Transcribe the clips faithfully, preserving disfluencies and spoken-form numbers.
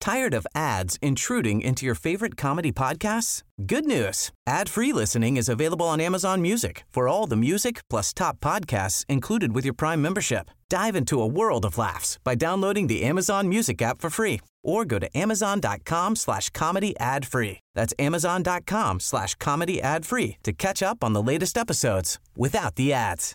Tired of ads intruding into your favorite comedy podcasts? Good news. Ad-free listening is available on Amazon Music for all the music plus top podcasts included with your Prime membership. Dive into a world of laughs by downloading the Amazon Music app for free or go to amazon.com slash comedy ad free. That's amazon.com slash comedy ad free to catch up on the latest episodes without the ads.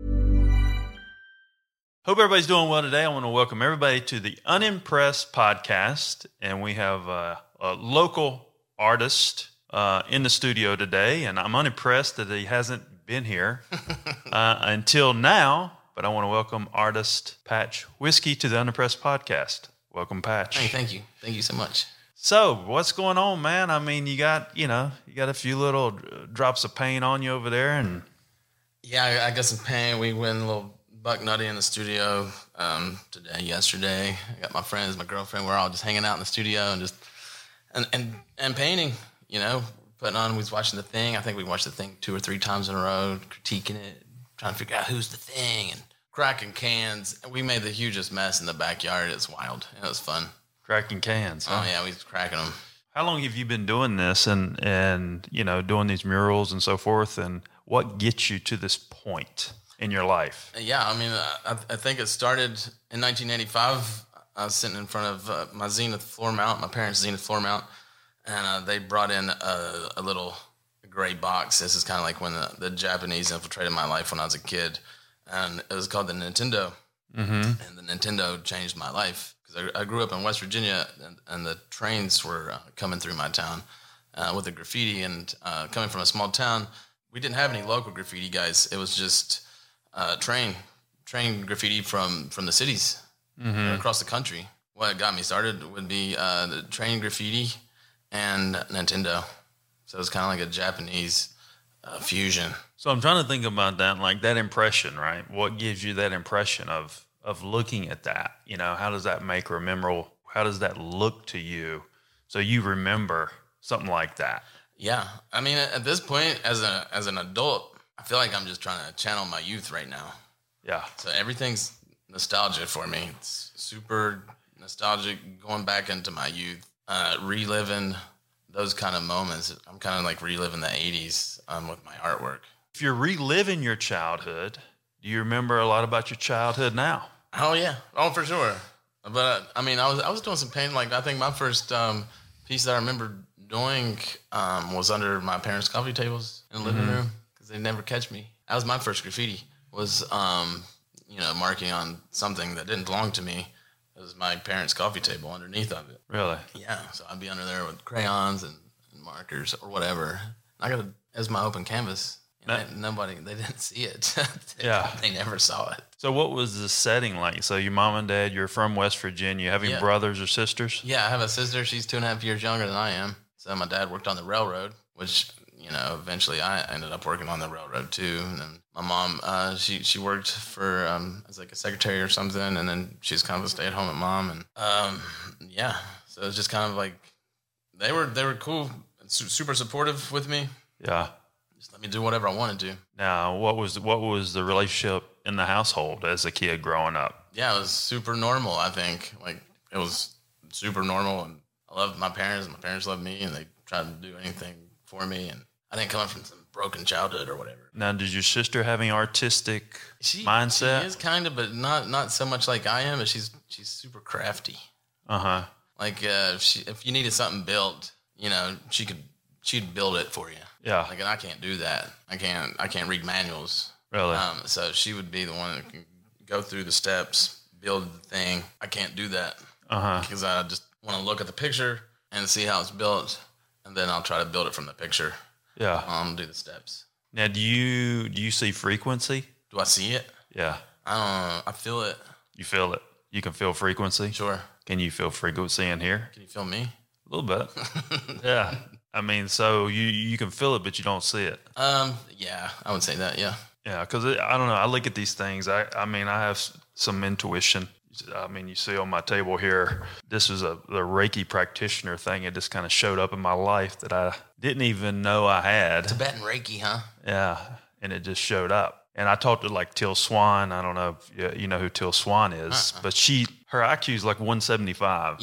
Hope everybody's doing well today. I want to welcome everybody to the Unimpressed podcast, and we have a, a local artist uh, in the studio today, and I'm unimpressed that he hasn't been here uh, until now, but I want to welcome artist Patch Whiskey to the Unimpressed podcast. Welcome, Patch. Hey, thank you. Thank you so much. So, what's going on, man? I mean, you got, you know, you got a few little drops of paint on you over there, and yeah, I, I got some paint. We went a little buck nutty in the studio um, today, yesterday. I got my friends, my girlfriend. We're all just hanging out in the studio and just and and, and painting. You know, putting on. We was watching The Thing. I think we watched The Thing two or three times in a row, critiquing it, trying to figure out who's the Thing, and cracking cans. We made the hugest mess in the backyard. It's wild. It was fun. Cracking cans. Huh? Oh yeah, we was cracking them. How long have you been doing this, and and you know, doing these murals and so forth? And what gets you to this point in your life? Yeah, I mean, I, I think it started in nineteen eighty-five. I was sitting in front of uh, my Zenith floor mount, my parents' Zenith floor mount, and uh, they brought in a, a little gray box. This is kind of like when the, the Japanese infiltrated my life when I was a kid, and it was called the Nintendo, mm-hmm. and the Nintendo changed my life because I, I grew up in West Virginia, and, and the trains were uh, coming through my town uh, with the graffiti, and uh, coming from a small town, we didn't have any local graffiti guys. It was just Uh, train, train graffiti from, from the cities mm-hmm. across the country. What got me started would be uh, the train graffiti and Nintendo. So it's kind of like a Japanese uh, fusion. So I'm trying to think about that, like that impression, right? What gives you that impression of of looking at that? You know, how does that make or memorable? How does that look to you? So you remember something like that? Yeah, I mean, at this point, as a as an adult, I feel like I'm just trying to channel my youth right now. Yeah. So everything's nostalgia for me. It's super nostalgic, going back into my youth, uh, reliving those kind of moments. I'm kind of like reliving the eighties um, with my artwork. If you're reliving your childhood, do you remember a lot about your childhood now? Oh, yeah. Oh, for sure. But, uh, I mean, I was I was doing some painting. Like, I think my first um, piece that I remember doing um, was under my parents' coffee tables in the living mm-hmm. room. They never catch me. That was my first graffiti. Was um, you know, marking on something that didn't belong to me. It was my parents' coffee table underneath of it. Really? Yeah. So I'd be under there with crayons and, and markers or whatever. I got it as my open canvas. That, they, nobody, they didn't see it. they, yeah. They never saw it. So what was the setting like? So your mom and dad, you're from West Virginia. Having yeah. brothers or sisters? Yeah, I have a sister. She's two and a half years younger than I am. So my dad worked on the railroad, which, you know, eventually I ended up working on the railroad too. And then my mom, uh, she, she worked for, um, as like a secretary or something. And then she's kind of a stay at home mom. And, um, yeah, so it's just kind of like, they were, they were cool, su- super supportive with me. Yeah. Just let me do whatever I wanted to. Now, what was, what was the relationship in the household as a kid growing up? Yeah, it was super normal. I think like it was super normal, and I loved my parents. My parents loved me, and they tried to do anything for me. And I didn't come from some broken childhood or whatever. Now, did your sister have any artistic she, mindset? She is kind of, but not not so much like I am. But she's she's super crafty. Uh huh. Like uh, if she if you needed something built, you know, she could she'd build it for you. Yeah. Like, and I can't do that. I can't I can't read manuals. Really? Um, so she would be the one that can go through the steps, build the thing. I can't do that. Uh huh. Because I just want to look at the picture and see how it's built, and then I'll try to build it from the picture. Yeah. Um, do the steps. Now, do you do you see frequency? Do I see it? Yeah. I don't know. I feel it. You feel it. You can feel frequency? Sure. Can you feel frequency in here? Can you feel me? A little bit. Yeah. I mean, so you, you can feel it, but you don't see it. Um. Yeah, I would say that, yeah. Yeah, because I don't know. I look at these things. I, I mean, I have some intuition. I mean, you see on my table here, this is a the Reiki practitioner thing. It just kind of showed up in my life that I didn't even know I had. Tibetan Reiki, huh? Yeah, and it just showed up. And I talked to like Till Swan. I don't know if you know who Till Swan is, uh-uh. but she her I Q is like one seventy-five. Yeah.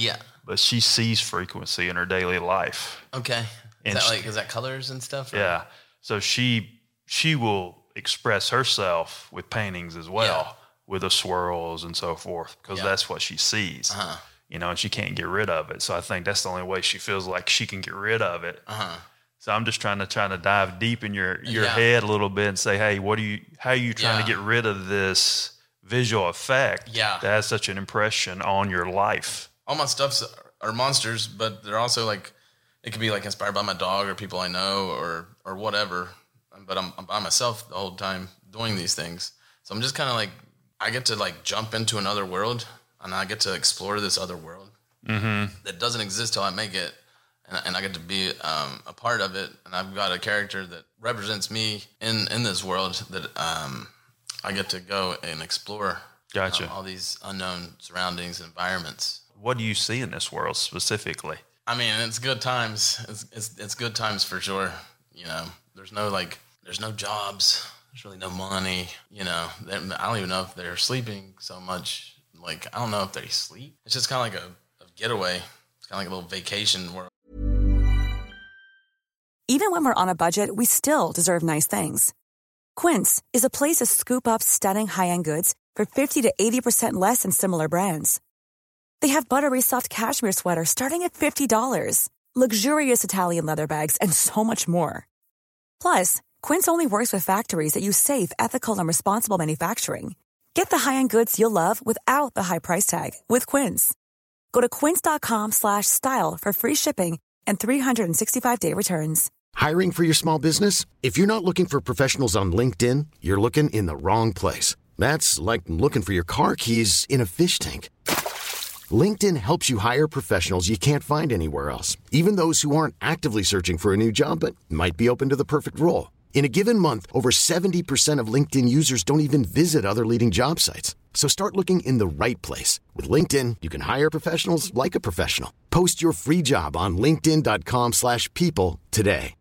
but she sees frequency in her daily life. Okay. Is And that she- like, is that colors and stuff? or- Yeah. So she she will express herself with paintings as well, Yeah. with the swirls and so forth, because Yeah. that's what she sees. Uh-huh. You know, and she can't get rid of it. So I think that's the only way she feels like she can get rid of it. Uh-huh. So I'm just trying to trying to dive deep in your your Yeah. head a little bit and say, hey, what are you? How are you trying to Yeah. get rid of this visual effect Yeah. that has such an impression on your life? All my stuffs are monsters, but they're also like, it could be like inspired by my dog or people I know or or whatever. But I'm, I'm by myself the whole time doing these things. So I'm just kind of like, I get to like jump into another world and I get to explore this other world Mm-hmm. that doesn't exist till I make it. And, and I get to be um, a part of it. And I've got a character that represents me in, in this world that um, I get to go and explore. Gotcha. um, all these unknown surroundings and environments. What do you see in this world specifically? I mean, it's good times. It's, it's it's good times for sure. You know, there's no like, there's no jobs. There's really no money. You know, They're- I don't even know if they're sleeping so much. Like, I don't know if they sleep. It's just kind of like a, a getaway. It's kind of like a little vacation where. Even when we're on a budget, we still deserve nice things. Quince is a place to scoop up stunning high-end goods for fifty to eighty percent less than similar brands. They have buttery soft cashmere sweaters starting at fifty dollars, luxurious Italian leather bags, and so much more. Plus, Quince only works with factories that use safe, ethical, and responsible manufacturing. Get the high-end goods you'll love without the high price tag with Quince. Go to quince.com slash style for free shipping and three sixty-five day returns. Hiring for your small business? If you're not looking for professionals on LinkedIn, you're looking in the wrong place. That's like looking for your car keys in a fish tank. LinkedIn helps you hire professionals you can't find anywhere else, even those who aren't actively searching for a new job but might be open to the perfect role. In a given month, over seventy percent of LinkedIn users don't even visit other leading job sites. So start looking in the right place. With LinkedIn, you can hire professionals like a professional. Post your free job on linkedin.com slash people today.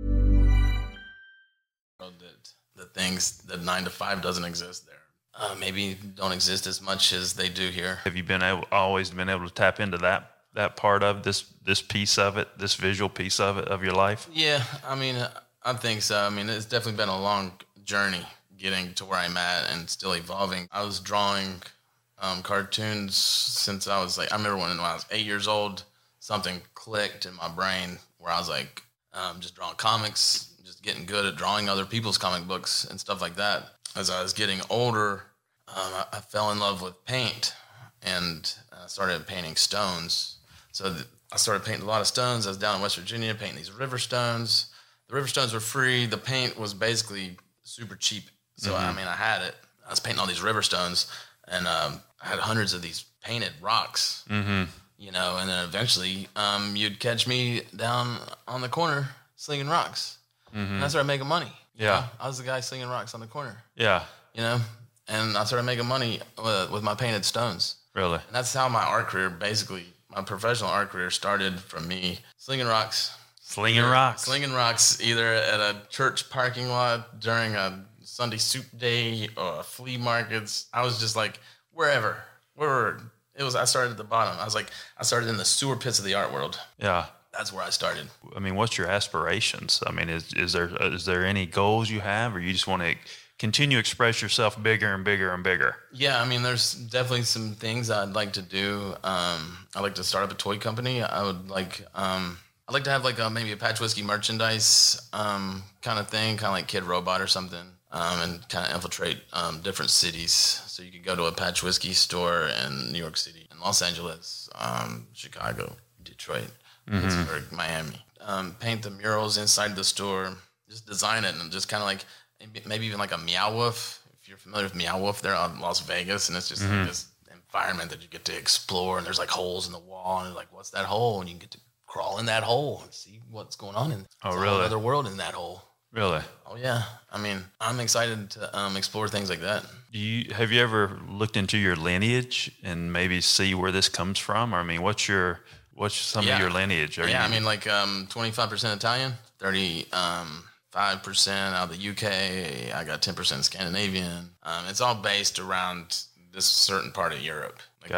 That the things that nine to five doesn't exist there. Uh, maybe don't exist as much as they do here. Have you been able, always been able to tap into that that part of this this piece of it, this visual piece of it of your life? Yeah, I mean, I think so. I mean, it's definitely been a long journey getting to where I'm at and still evolving. I was drawing um, cartoons since I was like, I remember when, when I was eight years old, something clicked in my brain where I was like, um, just drawing comics, just getting good at drawing other people's comic books and stuff like that. As I was getting older, um, I, I fell in love with paint and I started painting stones. So th- I started painting a lot of stones. I was down in West Virginia painting these river stones. The river stones were free. The paint was basically super cheap. So, Mm-hmm. I mean, I had it. I was painting all these river stones, and um, I had hundreds of these painted rocks, Mm-hmm. you know, and then eventually um, you'd catch me down on the corner slinging rocks. Mm-hmm. And I started making money. you Yeah. know? I was the guy slinging rocks on the corner, Yeah, you know, and I started making money with, with my painted stones. really. And that's how my art career, basically, my professional art career started from me slinging rocks. Slinging rocks. Slinging rocks either at a church parking lot during a Sunday soup day or flea markets. I was just like, wherever. Wherever. It was, I started at the bottom. I was like, I started in the sewer pits of the art world. Yeah. That's where I started. I mean, what's your aspirations? I mean, is is there is there any goals you have, or you just want to continue to express yourself bigger and bigger and bigger? Yeah, I mean, there's definitely some things I'd like to do. Um, I'd like to start up a toy company. I would like, um, I'd like to have like a, maybe a Patch Whiskey merchandise um, kind of thing, kind of like Kid Robot or something, um, and kind of infiltrate um, different cities. So you could go to a Patch Whiskey store in New York City, in Los Angeles, um, Chicago, Detroit, Pittsburgh, Miami. Um, paint the murals inside the store, just design it, and just kind of like maybe, maybe even like a Meow Wolf. If you're familiar with Meow Wolf, they're on Las Vegas, and it's just like this environment that you get to explore, and there's like holes in the wall, and you're like, what's that hole? And you get to crawl in that hole and see what's going on in Oh, it's really? another world in that hole. Really? Oh yeah, I mean, I'm excited to um, explore things like that. Do you have you ever looked into your lineage and maybe see where this comes from? Or I mean, what's your what's some Yeah. of your lineage? Are yeah, you, I mean, like um, twenty-five percent Italian, thirty-five percent out of the U K. I got ten percent Scandinavian. Um, it's all based around this certain part of Europe. Like, Gotcha.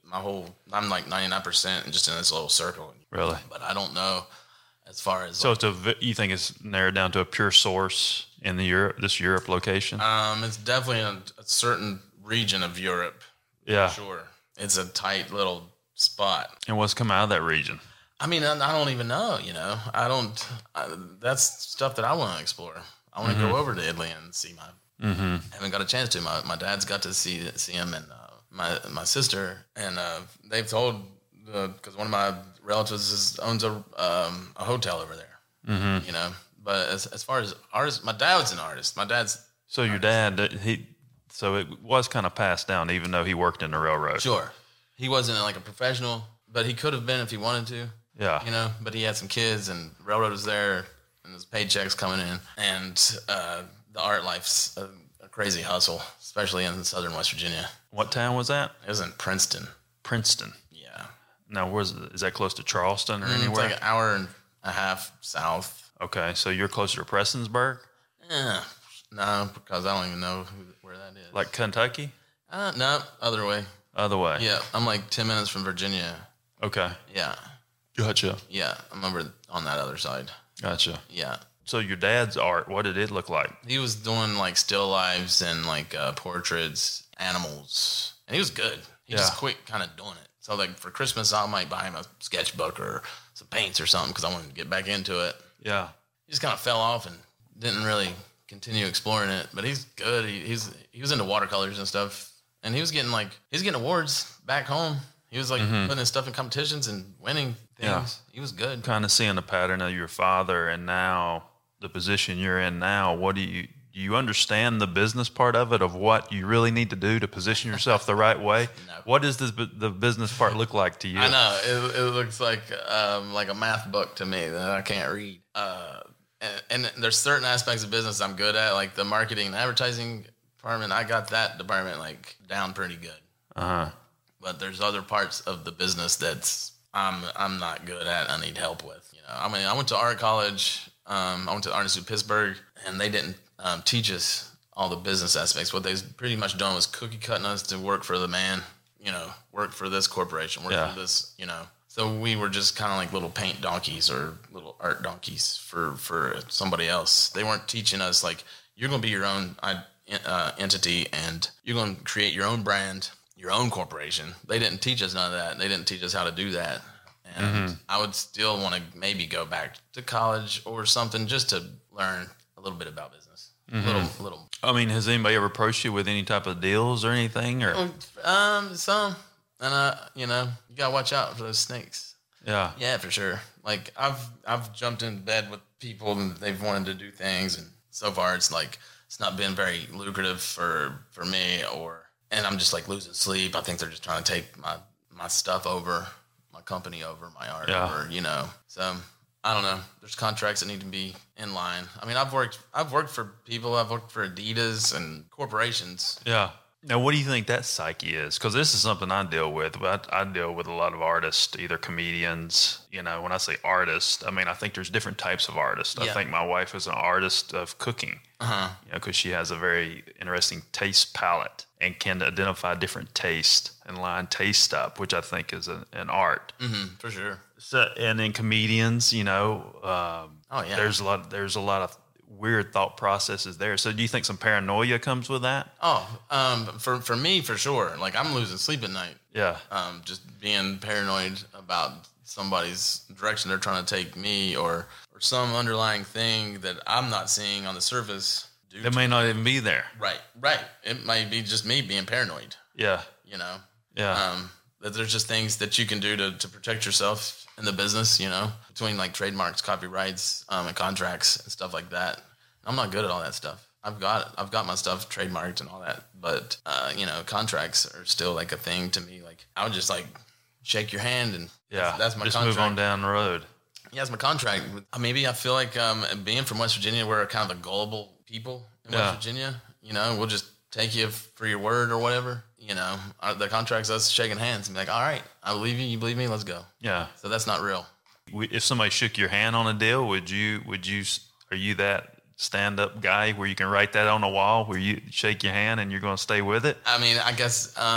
my whole, I'm like ninety-nine percent just in this little circle. Really? But I don't know as far as. So like, it's a, you think it's narrowed down to a pure source in the Europe, this Europe location? um, it's definitely a, a certain region of Europe. Yeah. For sure. It's a tight little spot. And what's come out of that region? I mean, I, I don't even know, you know, I don't, I, that's stuff that I want to explore. I want to Mm-hmm. go over to Italy and see my, mm-hmm. haven't got a chance to. My, my dad's got to see, see him and uh, my, my sister, and uh, they've told, because uh, one of my relatives is, owns a, um, a hotel over there, mm-hmm. you know, but as, as far as artists, my dad was an artist. My dad's. So your dad, he, so it was kind of passed down, even though he worked in the railroad. Sure. He wasn't like a professional, but he could have been if he wanted to. Yeah. You know, but he had some kids, and the railroad was there, and his paychecks coming in, and uh, the art life's a, a crazy hustle, especially in southern West Virginia. What town was that? It was in Princeton. Princeton. Yeah. Now, where's is that close to Charleston or Mm, anywhere? It's like an hour and a half south. Okay, so you're closer to Prestonsburg, Yeah. No, because I don't even know who, where that is. like Kentucky, Uh, no, other way. other way. Yeah, I'm like ten minutes from Virginia. Okay. Yeah. Gotcha. Yeah, I'm over on that other side. Gotcha. Yeah. So your dad's art, what did it look like? He was doing like still lives and like uh, portraits, animals, and he was good. He Yeah. just quit kind of doing it. So like for Christmas, I might buy him a sketchbook or some paints or something because I wanted to get back into it. Yeah. He just kind of fell off and didn't really continue exploring it. But he's good. He, he's he was into watercolors and stuff, and he was getting like he was getting awards back home. He was like putting his stuff in competitions and winning things. Yeah. He was good. Kind of seeing the pattern of your father and now the position you're in now. What do you do you understand the business part of it, of what you really need to do to position yourself the right way? No. What does this, the business part look like to you? I know it, it looks like um, like a math book to me that I can't read. Uh, and, and there's certain aspects of business I'm good at, like the marketing and advertising department. I got that department like down pretty good. Uh-huh. But there's other parts of the business that's I'm I'm not good at. I need help with. You know, I mean, I went to art college. Um, I went to Art Institute Pittsburgh, and they didn't um, teach us all the business aspects. What they was pretty much doing was cookie cutting us to work for the man. You know, work for this corporation, work Yeah. for this. You know, so we were just kind of like little paint donkeys or little art donkeys for for somebody else. They weren't teaching us like you're going to be your own uh, entity and you're going to create your own brand, your own corporation. They didn't teach us none of that. They didn't teach us how to do that. And Mm-hmm. I would still want to maybe go back to college or something just to learn a little bit about business. Mm-hmm. A little, little. I mean, has anybody ever approached you with any type of deals or anything? Or Um, some, and uh, you know, you gotta watch out for those snakes. yeah, Yeah, for sure. Like I've I've jumped in bed with people and they've wanted to do things, and so far it's like it's not been very lucrative for for me, or and I'm just like losing sleep. I think they're just trying to take my my stuff over, my company over, my art Yeah. over, you know. So I don't know. There's contracts that need to be in line. I mean, I've worked I've worked for people. I've worked for Adidas and corporations. yeah. Now, what do you think that psyche is? Because this is something I deal with. But I, I deal with a lot of artists, either comedians. You know, when I say artist, I mean I think there's different types of artists. I Yeah. think my wife is an artist of cooking. Uh-huh. You know, because she has a very interesting taste palette and can identify different taste and line taste up, which I think is a, an art. Mm-hmm, for sure. So, and then comedians, you know, um, Oh, yeah. there's a lot. There's a lot of weird thought processes there. So, do you think some paranoia comes with that? Oh, um, for for me, for sure. Like I'm losing sleep at night. Yeah, Um, just being paranoid about somebody's direction they're trying to take me, or or some underlying thing that I'm not seeing on the surface. Due it to, may not even be there. right, right. It might be just me being paranoid. Yeah, You know. yeah, Um, that there's just things that you can do to, to protect yourself in the business, you know, between like trademarks, copyrights, um, and contracts and stuff like that. I'm not good at all that stuff. I've got I've got my stuff trademarked and all that, but uh, you know, contracts are still like a thing to me. Like I would just like shake your hand and yeah. that's, that's my Just contract. move on down the road. Yeah, it's my contract. Maybe I feel like um, being from West Virginia, we're kind of a gullible people in Yeah. West Virginia. You know, we'll just take you for your word or whatever. You know, Our, the contract's us shaking hands and be like, all right, I believe you, you believe me, let's go. Yeah. So that's not real. We- If somebody shook your hand on a deal, would you? Would you? Are you that stand-up guy where you can write that on the wall, where you shake your hand and you're going to stay with it? I mean, I guess um,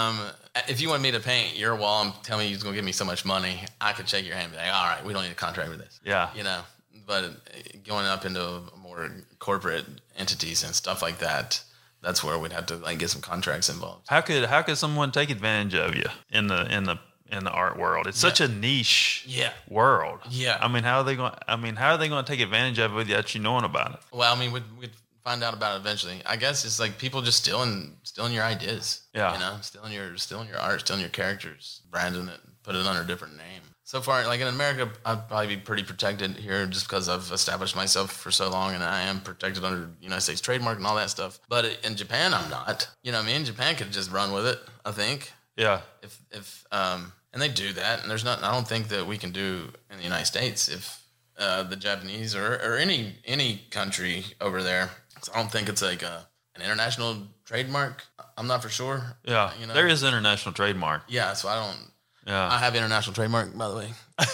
if you want me to paint your wall and tell me you're going to give me so much money, I could shake your hand and be like, all right, we don't need a contract with this. Yeah. You know, but going up into more corporate entities and stuff like that, that's where we'd have to like get some contracts involved. How could how could someone take advantage of you in the in the in the art world? It's yeah. such a niche yeah. world. Yeah. I mean, how are they going? I mean, how are they going to take advantage of it without you knowing about it? Well, I mean, we'd, we'd find out about it eventually. I guess it's like people just stealing stealing your ideas. Yeah. You know, stealing your stealing your art, stealing your characters, branding it, put it under a different name. So far, like in America, I'd probably be pretty protected here just because I've established myself for so long and I am protected under United States trademark and all that stuff. But in Japan, I'm not. You know what I mean? Japan could just run with it, I think. Yeah. If, if, um, and they do that. And there's not, I don't think that we can do in the United States if uh, the Japanese or, or any, any country over there. So I don't think it's like a, an international trademark. I'm not for sure. Yeah. You know? There is international trademark. Yeah. So I don't. Yeah. I have international trademark, by the way.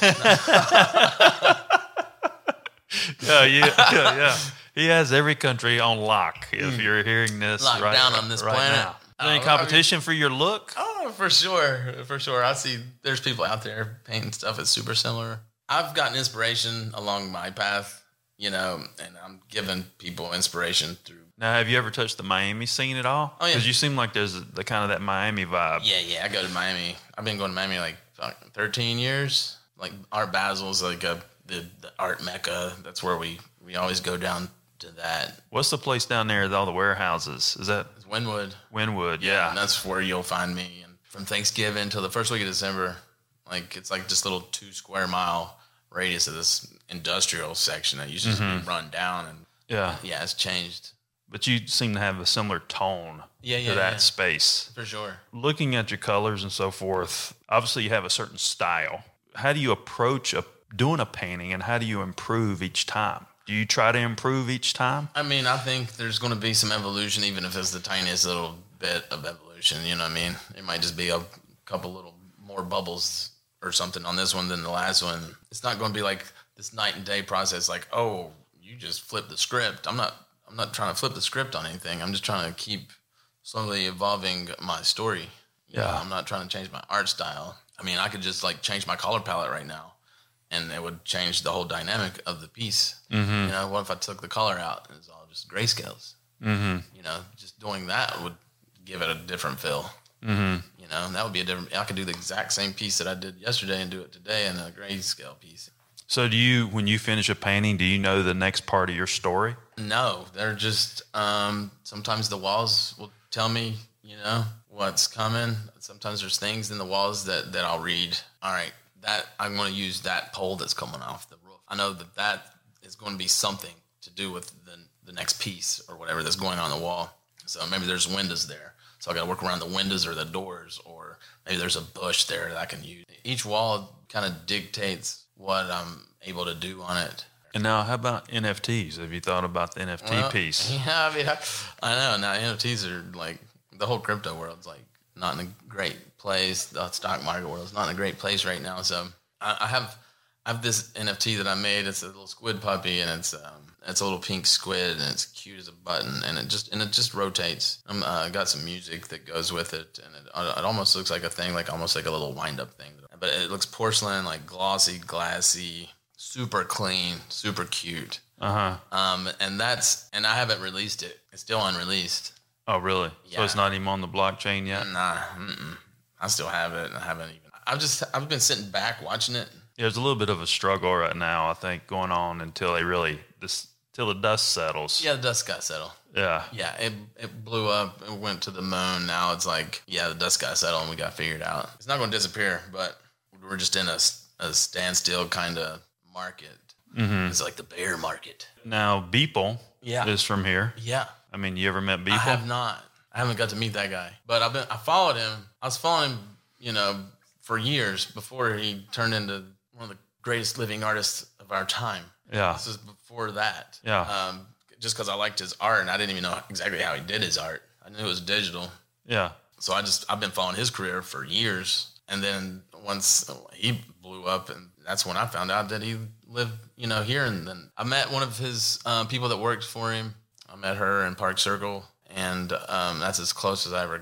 yeah, yeah, yeah, yeah. He has every country on lock. If you're hearing this, Locked right down on this right planet. now. Is there any Oh, competition I mean, for your look? Oh, for sure, for sure. I see. There's people out there painting stuff that's super similar. I've gotten inspiration along my path, you know, and I'm giving people inspiration through. Now, have you ever touched the Miami scene at all? Oh, yeah. Because you seem like there's a, the kind of that Miami vibe. Yeah, yeah. I go to Miami. I've been going to Miami like thirteen years. Like Art Basel's like a the, the art mecca. That's where we, we always go down to that. What's the place down there with all the warehouses? Is that It's Wynwood? Wynwood? Yeah, Yeah. and that's where you'll find me. And from Thanksgiving till the first week of December, like it's like just a little two square mile radius of this industrial section that used to mm-hmm. just be run down. And yeah, yeah, it's changed. But you seem to have a similar tone yeah, yeah, to that yeah. space. For sure. Looking at your colors and so forth, obviously you have a certain style. How do you approach a, doing a painting, and how do you improve each time? Do you try to improve each time? I mean, I think there's going to be some evolution, even if it's the tiniest little bit of evolution. You know what I mean? It might just be a couple little more bubbles or something on this one than the last one. It's not going to be like this night and day process like, oh, you just flip the script. I'm not I'm not trying to flip the script on anything. I'm just trying to keep slowly evolving my story. You Yeah. know, I'm not trying to change my art style. I mean, I could just like change my color palette right now, and it would change the whole dynamic of the piece. Mm-hmm. You know, what if I took the color out and it's all just grayscales? Mm-hmm. You know, just doing that would give it a different feel. Mm-hmm. You know, and that would be a different. I could do the exact same piece that I did yesterday and do it today in a grayscale piece. So do you, when you finish a painting, do you know the next part of your story? No, they're just, um, sometimes the walls will tell me, you know, what's coming. Sometimes there's things in the walls that, that I'll read. All right, that I'm going to use that pole that's coming off the roof. I know that that is going to be something to do with the, the next piece or whatever that's going on the wall. So maybe there's windows there. So I got to work around the windows or the doors, or maybe there's a bush there that I can use. Each wall kind of dictates what I'm able to do on it. And now, how about N F Ts? Have you thought about the N F T Well, piece? Yeah, I mean, I, I know. Now, N F Ts are like, the whole crypto world's like not in a great place. The stock market world's not in a great place right now. So I, I have I have this N F T that I made. It's a little squid puppy, and it's um, it's a little pink squid, and it's cute as a button, and it just and it just rotates. I uh, got some music that goes with it, and it, it almost looks like a thing, like almost like a little wind up thing. But it looks porcelain, like glossy, glassy, super clean, super cute. Uh-huh. Um, and that's, and I haven't released it. It's still unreleased. Oh, really? So Yeah. it's not even on the blockchain yet? Nah, mm-mm. I still have it. I haven't even, I've just, I've been sitting back watching it. Yeah, there's a little bit of a struggle right now, I think, going on until they really, this, till the dust settles. Yeah, the dust got settled. Yeah. Yeah, it it blew up. It went to the moon. Now it's like, yeah, the dust got settled and we got figured out. It's not going to disappear, but we're just in a, a standstill kind of market. Mm-hmm. It's like the bear market. Now, Beeple Yeah. is from here. Yeah. I mean, you ever met Beeple? I have not. I haven't got to meet that guy, but I've been. I followed him. I was following him, you know, for years before he turned into one of the greatest living artists of our time. Yeah. This is before that. Yeah. Um, just because I liked his art, and I didn't even know exactly how he did his art. I knew it was digital, Yeah. so I just I've been following his career for years. And then once he blew up, and that's when I found out that he lived, you know, here. And then I met one of his uh, people that worked for him. I met her in Park Circle, and um, that's as close as I ever got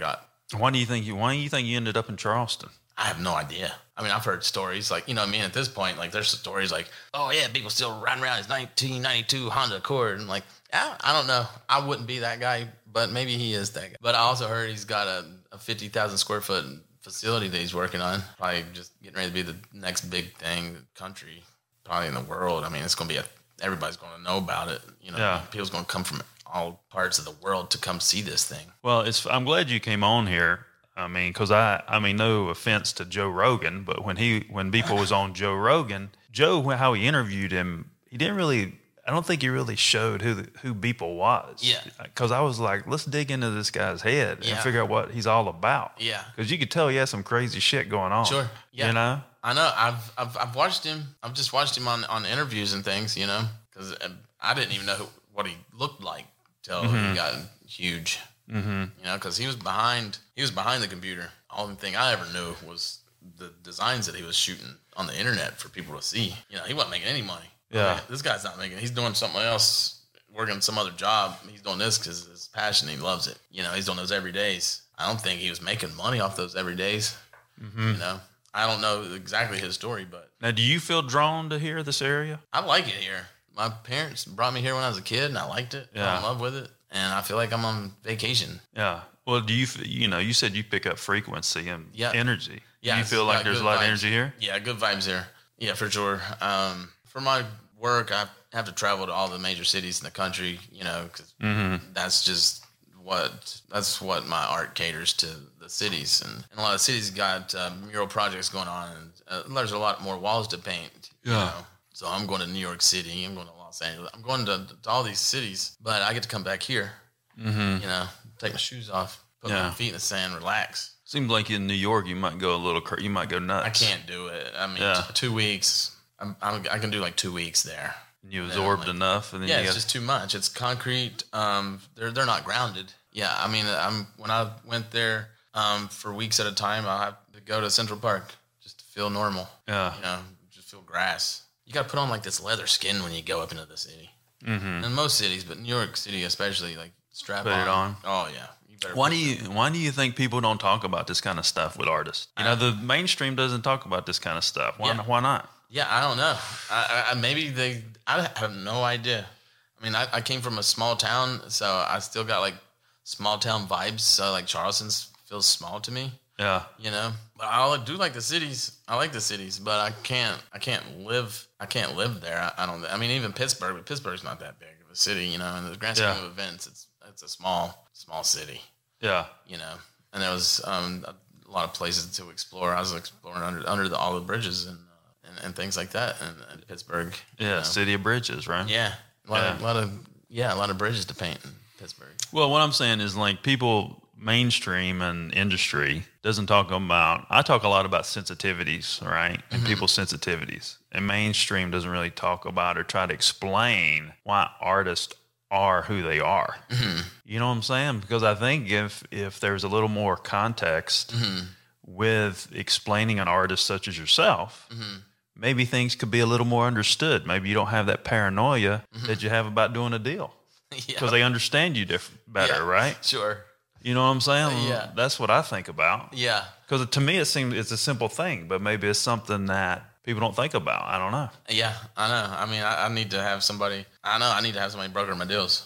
Why do you think you? Why do you think you ended up in Charleston? I have no idea. I mean, I've heard stories like, you know what I mean? At this point, like there's stories like, oh yeah, people still riding around his nineteen ninety-two Honda Accord. And like, I, I don't know. I wouldn't be that guy, but maybe he is that guy. But I also heard he's got a, a fifty thousand square foot facility that he's working on. Probably just getting ready to be the next big thing, country, probably in the world. I mean, it's going to be a, everybody's going to know about it. You know, yeah. People's going to come from all parts of the world to come see this thing. Well, it's, I'm glad you came on here. I mean, because I, I mean, no offense to Joe Rogan, but when he, when Beeple was on Joe Rogan, Joe, how he interviewed him, he didn't really, I don't think he really showed who the, who Beeple was. Yeah. Because I was like, let's dig into this guy's head Yeah. and figure out what he's all about. Yeah. Because you could tell he had some crazy shit going on. Sure. Yeah. You know? I know. I've, I've, I've watched him. I've just watched him on, on interviews and things, you know, because I didn't even know who, what he looked like till Mm-hmm. he got huge. Mm-hmm. You know, because he was behind, he was behind the computer. All the thing I ever knew was the designs that he was shooting on the internet for people to see. You know, he wasn't making any money. Yeah. I mean, this guy's not making, he's doing something else, working some other job. He's doing this because his passion, he loves it. You know, he's doing those every days. I don't think he was making money off those every days. Mm-hmm. You know, I don't know exactly his story, but. Now, do you feel drawn to here, this area? I like it here. My parents brought me here when I was a kid, and I liked it. Yeah. I'm in love with it, and I feel like I'm on vacation. Yeah. Well, do you, you know, you said you pick up frequency and Yeah. energy. Yeah, Do you it's feel like got there's a good lot vibes. of energy here? Yeah, good vibes here. Yeah, for sure. Um, for my work, I have to travel to all the major cities in the country, you know, because Mm-hmm. that's just what that's what my art caters to the cities. And, and a lot of cities got uh, mural projects going on, and uh, there's a lot more walls to paint. You Yeah. know? So I'm going to New York City. I'm going to Los Angeles. I'm going to, to all these cities, but I get to come back here, Mm-hmm. you know, take my shoes off, put Yeah. my feet in the sand, relax. Seems like in New York you might go a little, cr- you might go nuts. I can't do it. I mean, Yeah. t- two weeks. I'm, I'm, I can do like two weeks there. You absorbed like- enough, and then Yeah, you it's got, just too much. It's concrete. Um, they're they're not grounded. Yeah, I mean, I'm when I went there um, for weeks at a time, I have to go to Central Park just to feel normal. Yeah. You know, just feel grass. You got to put on like this leather skin when you go up into the city. Mm-hmm. In most cities, but New York City especially, like strap Put on. it on. Oh yeah. You better. Why put do you why do you think people don't talk about this kind of stuff with artists? You know, the mainstream doesn't talk about this kind of stuff. Why Yeah. why not? Yeah, I don't know. I, I maybe they. I have no idea. I mean, I, I came from a small town, so I still got like small town vibes. So like Charleston's feels small to me, Yeah. you know. But I do like the cities. I like the cities, but I can't. I can't live. I can't live there. I, I don't. I mean, even Pittsburgh. But Pittsburgh's not that big of a city, you know. In the grand scheme Yeah. of events, it's it's a small small city, Yeah. you know. And there was um, a lot of places to explore. I was exploring under under the, all the bridges and. And, and things like that in, in Pittsburgh. you Yeah. know. City of Bridges, right? Yeah, a lot, Yeah. Of, lot of yeah, a lot of bridges to paint in Pittsburgh. Well, what I'm saying is like people mainstream and industry doesn't talk about, I talk a lot about sensitivities, right? And Mm-hmm. people's sensitivities. And mainstream doesn't really talk about or try to explain why artists are who they are. Mm-hmm. You know what I'm saying? Because I think if if there's a little more context Mm-hmm. with explaining an artist such as yourself, Mm-hmm. maybe things could be a little more understood. Maybe you don't have that paranoia Mm-hmm. that you have about doing a deal Yeah, because they understand you diff- better, Yeah. right? sure. You know what I'm saying? Yeah. That's what I think about. Yeah, Because to me, it seems it's a simple thing, but maybe it's something that people don't think about. I don't know. yeah, I know. I mean, I, I need to have somebody. I know I need to have somebody broker my deals.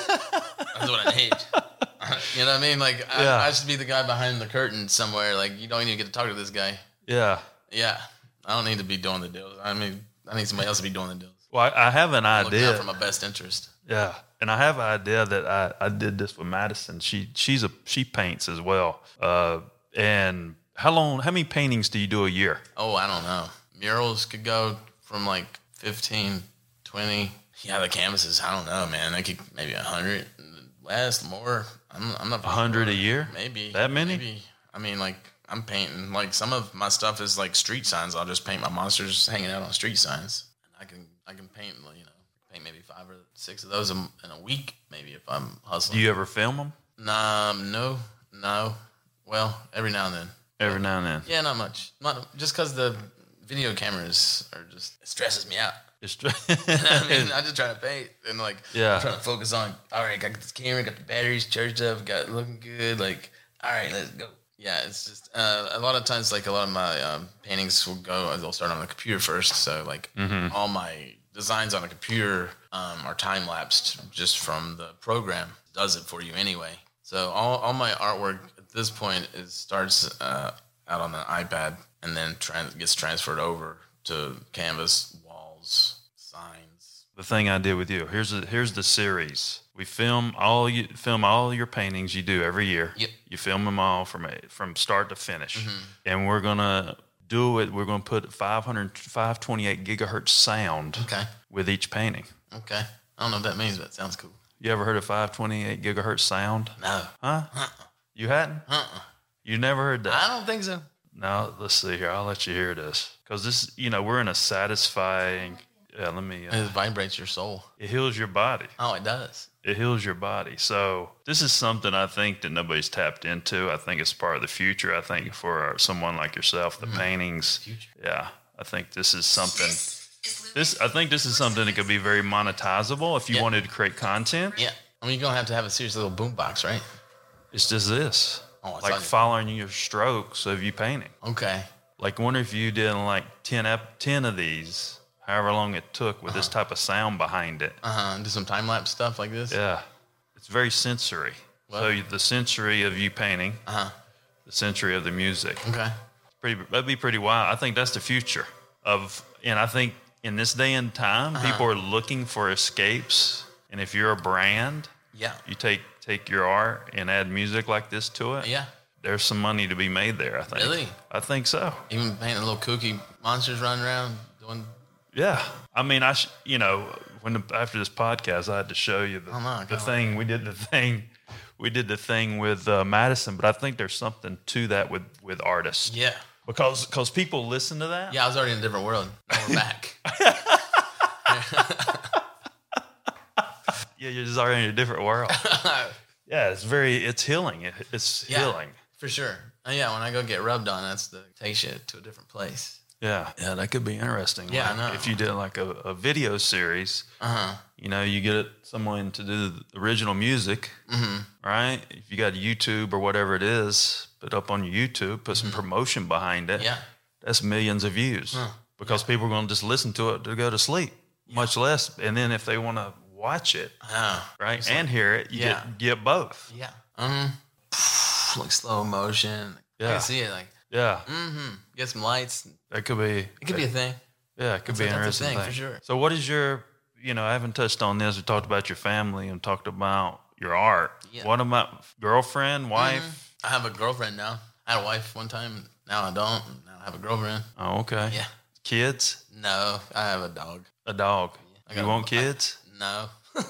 That's what I need. You know what I mean? Like, Yeah. I, I should be the guy behind the curtain somewhere. Like, you don't even get to talk to this guy. Yeah. Yeah, I don't need to be doing the deals. I mean, I need somebody else to be doing the deals. Well, I, I have an Looking idea. out for my best interest. Yeah, and I have an idea that I, I did this with Madison. She she's a she paints as well. Uh, and how long? How many paintings do you do a year? Oh, I don't know. Murals could go from like fifteen, twenty. Yeah, the canvases, I don't know, man. They could maybe one hundred, less, more. I'm, I'm not. A hundred a year? Maybe. That many? Maybe. I mean, like, I'm painting, like, some of my stuff is like street signs. I'll just paint my monsters hanging out on street signs. And I can I can paint, you know, paint maybe five or six of those in in a week, maybe, if I'm hustling. Do you ever film them? Nah, no, no. Well, every now and then. Every now and then. Yeah, not much. Not just because the video cameras are just, it stresses me out. It's I mean, I just try to paint and like, Yeah. I'm trying to focus on, all right, got this camera, got the batteries charged up, got it looking good. Like, All right, let's go. Yeah, it's just uh, a lot of times, like a lot of my um, paintings will go, they'll start on the computer first. So like mm-hmm. all my designs on a computer um, are time lapsed just from the program. It does it for you anyway. So all, all my artwork at this point is starts uh, out on the iPad and then trans- gets transferred over to canvas, walls, signs. The thing I did with you, here's a, here's the series. We film all you film all your paintings you do every year. Yep. You film them all from a, from start to finish, mm-hmm. and we're gonna do it. We're gonna put five hundred, five twenty-eight gigahertz sound Okay. with each painting. Okay. I don't know what that means, but it sounds cool. You ever heard of five twenty-eight gigahertz sound? No. Huh? Uh-uh. You hadn't? Uh-uh. You never heard that? I don't think so. No. Let's see here. I'll let you hear this because this, you know, we're in a satisfying. Yeah. Let me. Uh, It vibrates your soul. it heals your body. Oh, it does. It heals your body. So this is something I think that nobody's tapped into. I think it's part of the future. I think for someone like yourself, the mm-hmm. paintings. Future. Yeah, I think this is something. This I think this is something that could be very monetizable if you yeah. wanted to create content. Yeah, I mean you're gonna have to have a serious little boombox, right? It's just this, oh, it's like following your strokes of you painting. Okay. Like, wonder if you did like ten, ep- ten of these. However long it took with uh-huh. this type of sound behind it. Uh-huh. Do some time-lapse stuff like this? Yeah. It's very sensory. What? So you, the sensory of you painting, uh-huh. the sensory of the music. Okay. Pretty, that'd be pretty wild. I think that's the future of, and I think in this day and time, uh-huh. people are looking for escapes. And if you're a brand, yeah, you take take your art and add music like this to it. Yeah. There's some money to be made there, I think. Really? I think so. Even painting little kooky monsters running around doing... Yeah, I mean, I sh- you know when the, after this podcast, I had to show you the, oh, no, the thing we did the thing we did the thing with uh, Madison, but I think there's something to that with, with artists. Yeah, because because people listen to that. Yeah, I was already in a different world. Now we're back. Yeah, you're just already in a different world. Yeah, it's very it's healing. It, it's yeah, healing for sure. Uh, yeah, when I go get rubbed on, that's the takes you to a different place. Yeah, yeah, that could be interesting. Yeah, like I know. If you did like a, a video series, uh-huh. you know, you get someone to do the original music, mm-hmm. right? If you got YouTube or whatever it is, put up on your YouTube, put some mm-hmm. promotion behind it. Yeah, that's millions of views huh. because yeah. people are going to just listen to it to go to sleep, yeah. much less. And then if they want to watch it, oh, right, and hear it, you yeah. get get both. Yeah, um, like slow motion. Yeah, I can see it like. Yeah. Mm-hmm. Get some lights. That could be. It could that, be a thing. Yeah, it could that's be a, an interesting thing, thing for sure. So, what is your? You know, I haven't touched on this. We talked about your family and talked about your art. Yeah. What about girlfriend, wife? Mm-hmm. I have a girlfriend now. I had a wife one time. Now I don't. Now I have a girlfriend. Oh, okay. Yeah. Kids? No, I have a dog. A dog. Yeah. You want a, kids? I, no.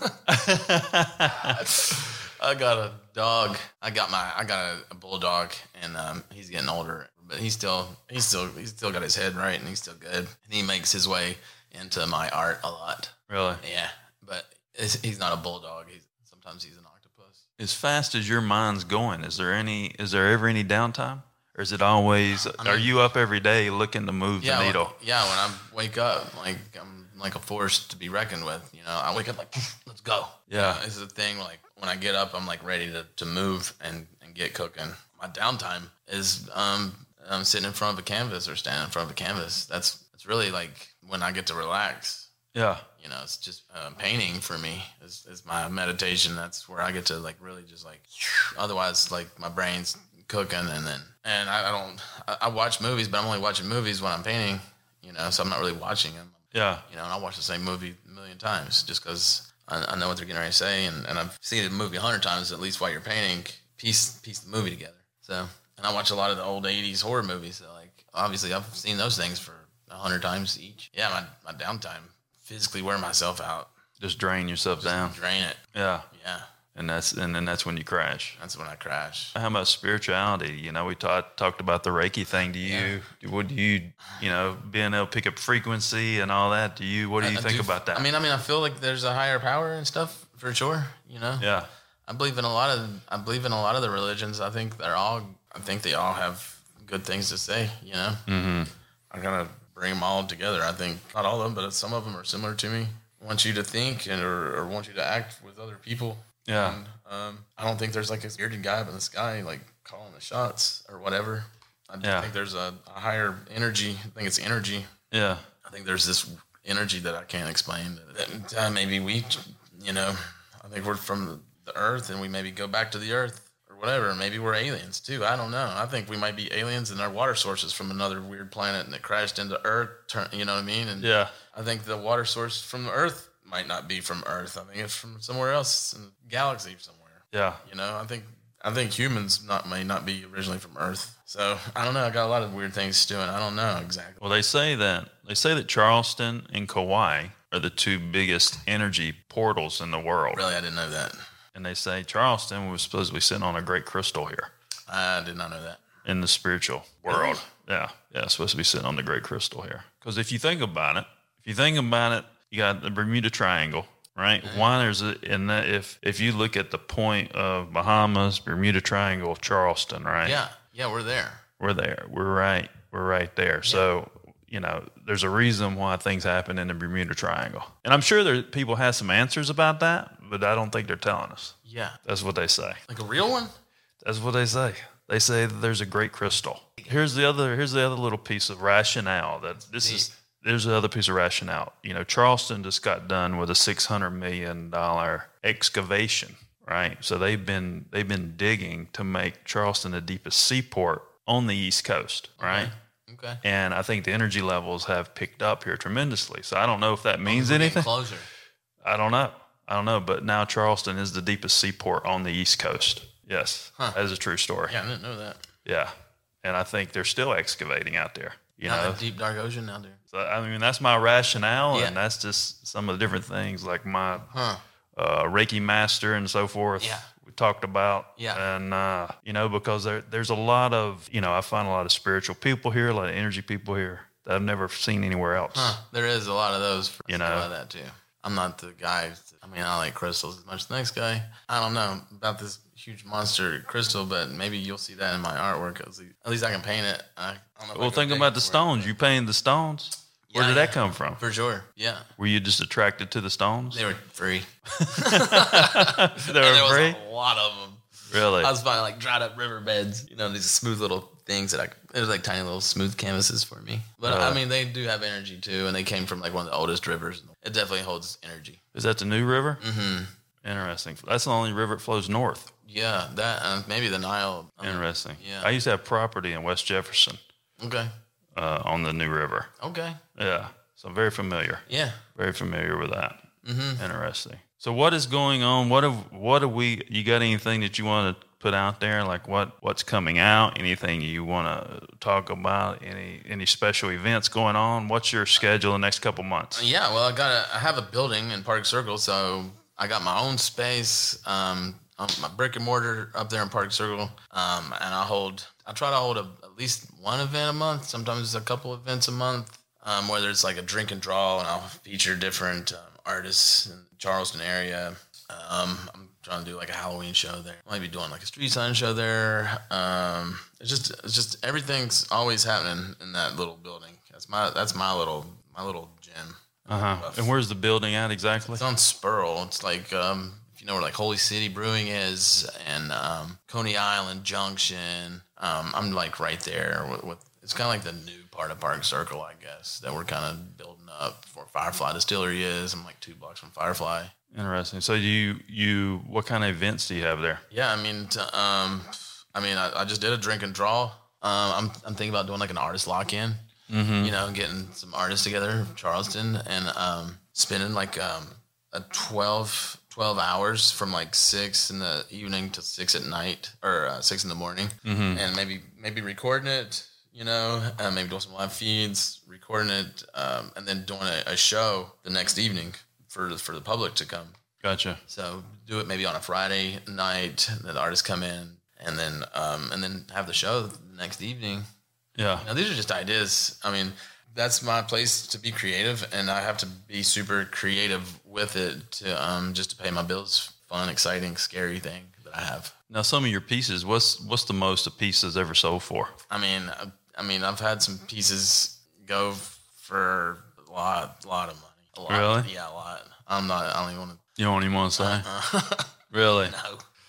I got a dog. I got my. I got a, a bulldog, and um, he's getting older, but he's still. He's still. He's still got his head right, and he's still good. And he makes his way into my art a lot. Really? Yeah, but it's, he's not a bulldog. He's sometimes he's an octopus. As fast as your mind's going, is there any? Is there ever any downtime, or is it always? I mean, are you up every day looking to move yeah, the needle? When, yeah, when I wake up, like I'm like a force to be reckoned with. You know, I wake up like, let's go. Yeah, you know, it's a thing. Like when I get up, I'm like ready to, to move and, and get cooking. My downtime is um I'm sitting in front of a canvas or standing in front of a canvas. That's it's really like when I get to relax. Yeah, you know, it's just uh, painting for me is, is my meditation. That's where I get to like really just like. Otherwise, like my brain's cooking, and then and I, I don't. I, I watch movies, but I'm only watching movies when I'm painting. You know, so I'm not really watching them. Yeah, you know, and I watch the same movie a million times just because I, I know what they're getting ready to say, and, and I've seen the movie a hundred times at least while you're painting. Piece piece the movie together. So, and I watch a lot of the old eighties horror movies. So, like, obviously, I've seen those things for a hundred times each. Yeah, my my downtime. Physically wear myself out. Just drain yourself Just down. Drain it. Yeah. Yeah. And that's and then that's when you crash. That's when I crash. How about spirituality? You know, we talked talked about the Reiki thing. Do you yeah. what do you you know being able to pick up frequency and all that? Do you what do you I, think I do, about that? I mean, I mean, I feel like there's a higher power and stuff for sure. You know. Yeah. I believe in a lot of I believe in a lot of the religions. I think they're all. I think they all have good things to say. You know. Mm-hmm. I gotta bring them all together. I think not all of them, but some of them are similar to me. Want you to think and or, or want you to act with other people. Yeah. And, um, I don't think there's like a bearded guy up in the sky. Like calling the shots or whatever. I Yeah. think there's a, a higher energy. I think it's energy. Yeah. I think there's this energy that I can't explain. That uh, maybe we, you know, I think we're from the earth and we maybe go back to the earth or whatever. Maybe we're aliens too. I don't know. I think we might be aliens and our water source is from another weird planet and it crashed into Earth. Turn, you know what I mean? And Yeah. I think the water source from the Earth might not be from Earth. I think it's from somewhere else in the galaxy somewhere. Yeah. You know, I think I think humans not may not be originally from Earth. So I don't know. I got a lot of weird things doing. I don't know exactly. Well, they say that they say that Charleston and Kauai are the two biggest energy portals in the world. Really, I didn't know that. And they say Charleston was supposedly sitting on a great crystal here I did not know that. in the spiritual world. Yeah. Yeah. It's supposed to be sitting on the great crystal here. Because if you think about it, if you think about it, you got the Bermuda Triangle, right? Mm-hmm. Why there's a, and that if, if you look at the point of Bahamas, Bermuda Triangle, Charleston, right? Yeah, yeah, we're there. We're there. We're right. We're right there. So, you know, there's a reason why things happen in the Bermuda Triangle. And I'm sure there people have some answers about that, but I don't think they're telling us. Yeah, That's what they say. like a real one. That's what they say. They say that there's a great crystal. Here's the other here's the other little piece of rationale that this is there's the other piece of rationale. You know, Charleston just got done with a six hundred million dollars excavation, right? So they've been they've been digging to make Charleston the deepest seaport on the East Coast, right? Okay. And I think the energy levels have picked up here tremendously. So I don't know if that means We're getting anything. closer. I don't know. I don't know. But now Charleston is the deepest seaport on the East Coast. Yes, Huh. that is a true story. Yeah, I didn't know that. Yeah. And I think they're still excavating out there. You Not know, a deep dark ocean out there. so, I mean, that's my rationale, Yeah. and that's just some of the different things like my Huh. uh, Reiki master and so forth. Yeah. We talked about. Yeah. And, uh, you know, because there, there's a lot of, you know, I find a lot of spiritual people here, a lot of energy people here that I've never seen anywhere else. Huh. There is a lot of those. For You you know. know that too. I'm not the guy. I mean, I like crystals as much as the next guy. I don't know about this huge monster crystal, but maybe you'll see that in my artwork. At least, at least I can paint it. I, I don't know if I Well, can think dig about it the for it. stones. You painted the stones. Where Yeah, did that yeah. come from? For sure. Yeah. Were you just attracted to the stones? They were free. They And were there was free? a lot of them. Really? I was finding like dried up riverbeds, you know, these smooth little things that I, it was like tiny little smooth canvases for me. But Uh. I mean, they do have energy too, and they came from like one of the oldest rivers. It definitely holds energy. Is that the New River? Mm-hmm. Interesting. That's the only river that flows north. Yeah, that, uh, maybe the Nile. I mean, Interesting. yeah. I used to have property in West Jefferson Okay. uh, on the New River. Okay. Yeah. So I'm very familiar. Yeah. Very familiar with that. Mm-hmm. Interesting. So what is going on? What have what have we? You got anything that you want to put out there? Like what what's coming out? Anything you want to talk about? Any any special events going on? What's your schedule the next couple months? Yeah, well, I got a, I have a building in Park Circle, so I got my own space, um, um, my brick and mortar up there in Park Circle, um, and I hold, I try to hold a, at least one event a month, sometimes a couple events a month, um, whether it's like a drink and draw, and I'll feature different um, artists in the Charleston area. Um, I'm trying to do like a Halloween show there. I might be doing like a street sign show there. Um, it's just, it's just everything's always happening in that little building. That's my, that's my little, my little gym. Uh huh. And where's the building at exactly? It's on Spurl. It's like, um, if you know where like Holy City Brewing is and um, Coney Island Junction. Um, I'm like right there with, with it's kind of like the new part of Park Circle, I guess, that we're kind of building up where Firefly Distillery is. I'm like two blocks from Firefly. Interesting. So you you what kind of events do you have there? Yeah, I mean, t- um, I mean, I, I just did a drink and draw. Um, I'm I'm thinking about doing like an artist lock-in. Mm-hmm. You know, getting some artists together, Charleston, and um, spending like um, a twelve, twelve hours from like six in the evening to six at night or uh, six in the morning, mm-hmm. and maybe maybe recording it. You know, uh, maybe doing some live feeds, recording it, um, and then doing a, a show the next evening for for the public to come. Gotcha. So do it maybe on a Friday night, and then the artists come in, and then um, and then have the show the next evening. Yeah. Now these are just ideas. I mean, that's my place to be creative, and I have to be super creative with it to um, just to pay my bills. Fun, exciting, scary thing that I have. Now, some of your pieces, what's what's the most a piece has ever sold for? I mean, I, I mean, I've had some pieces go for a lot, lot of money. A lot, Really? Yeah, a lot. I'm not. I don't even want to. You don't even want to say? Uh, Really? no.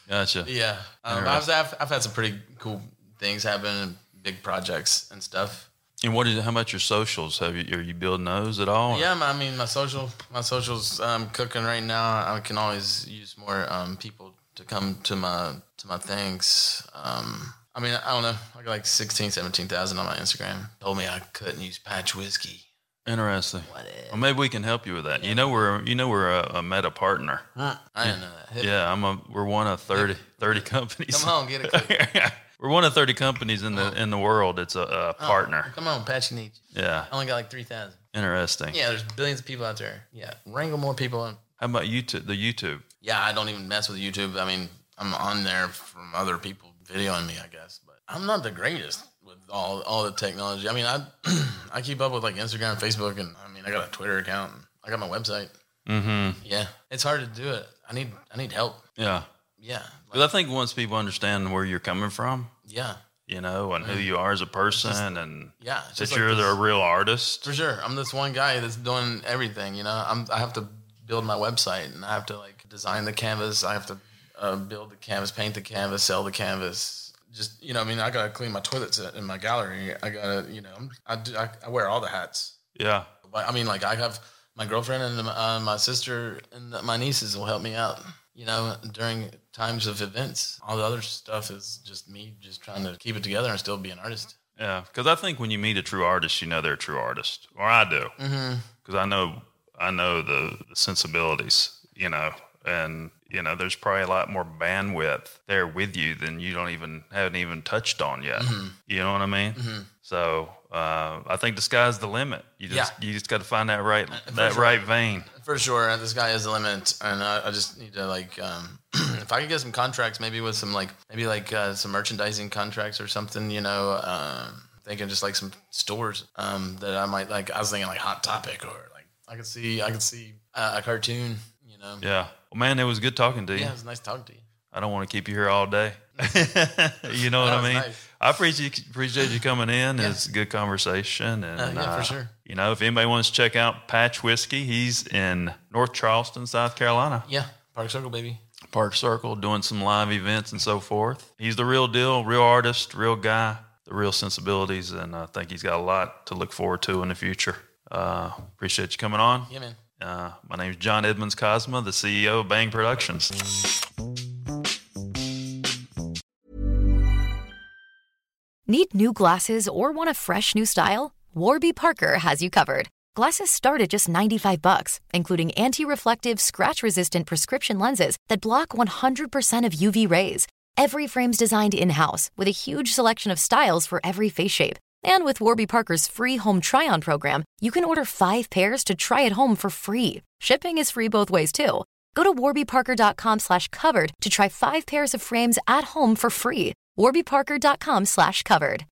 Gotcha. Yeah. Um, I've, I've, I've had some pretty cool things happen, big projects and stuff. And what is how about your socials? Have you are you building those at all? Yeah, I mean my social my socials um, cooking right now. I can always use more um, people to come to my to my things. Um, I mean I don't know. I got like sixteen, seventeen thousand on my Instagram. Told me I couldn't use Patch Whiskey. Interesting. Whatever. Well, maybe we can help you with that. Yeah. You know we're you know we're a, a meta partner. Huh. I didn't know that. Hit yeah, I'm a we're one of thirty, thirty companies. Come on, get it. We're one of thirty companies in the in the world. It's a, a partner. Oh, come on, Patchy needs. Yeah. I only got like three thousand. Interesting. Yeah, there's billions of people out there. Yeah, wrangle more people in. How about YouTube? The YouTube. Yeah, I don't even mess with YouTube. I mean, I'm on there from other people videoing me, I guess, but I'm not the greatest with all all the technology. I mean, I I keep up with like Instagram, Facebook, and I mean, I got a Twitter account. And I got my website. Mm-hmm. Yeah, it's hard to do it. I need I need help. Yeah. Yeah. Because I think once people understand where you're coming from, yeah, you know, and who you are as a person, just, and yeah, that like you're this, a real artist. For sure. I'm this one guy that's doing everything, you know. I'm I have to build my website, and I have to like design the canvas. I have to uh, build the canvas, paint the canvas, sell the canvas. Just, you know, I mean, I got to clean my toilets in my gallery. I got to, you know, I, do, I, I wear all the hats. Yeah. I mean, like I have my girlfriend and uh, my sister and my nieces will help me out. You know, during times of events, all the other stuff is just me just trying to keep it together and still be an artist. Yeah, because I think when you meet a true artist, you know they're a true artist, or I do, because mm-hmm. I know I know the, the sensibilities, you know, and you know there's probably a lot more bandwidth there with you than you don't even haven't even touched on yet. Mm-hmm. You know what I mean? Mm-hmm. So uh, I think the sky's the limit. You just yeah. you just got to find that right uh, that sure. right vein. For sure, the sky is the limit, and uh, I just need to like, um, if I could get some contracts, maybe with some like, maybe like uh, some merchandising contracts or something, you know, um, thinking just like some stores um, that I might like. I was thinking like Hot Topic, or like I could see, I could see uh, a cartoon, you know. Yeah, well, man, it was good talking to you. Yeah, it was nice talking to you. I don't want to keep you here all day. You know what I mean? Nice. I appreciate appreciate you coming in. Yeah. It's a good conversation, and uh, yeah, uh, for sure. You know, if anybody wants to check out Patch Whiskey, he's in North Charleston, South Carolina. Yeah, Park Circle, baby. Park Circle, doing some live events and so forth. He's the real deal, real artist, real guy, the real sensibilities, and I think he's got a lot to look forward to in the future. Uh, appreciate you coming on. Yeah, man. Uh, my name is John Edmonds Cosma, the C E O of Bang Productions. Need new glasses or want a fresh new style? Warby Parker has you covered. Glasses start at just ninety-five bucks, including anti-reflective, scratch-resistant prescription lenses that block one hundred percent of U V rays. Every frame's designed in-house with a huge selection of styles for every face shape. And with Warby Parker's free home try-on program, you can order five pairs to try at home for free. Shipping is free both ways, too. Go to warbyparker.com slash covered to try five pairs of frames at home for free. warbyparker.com slash covered.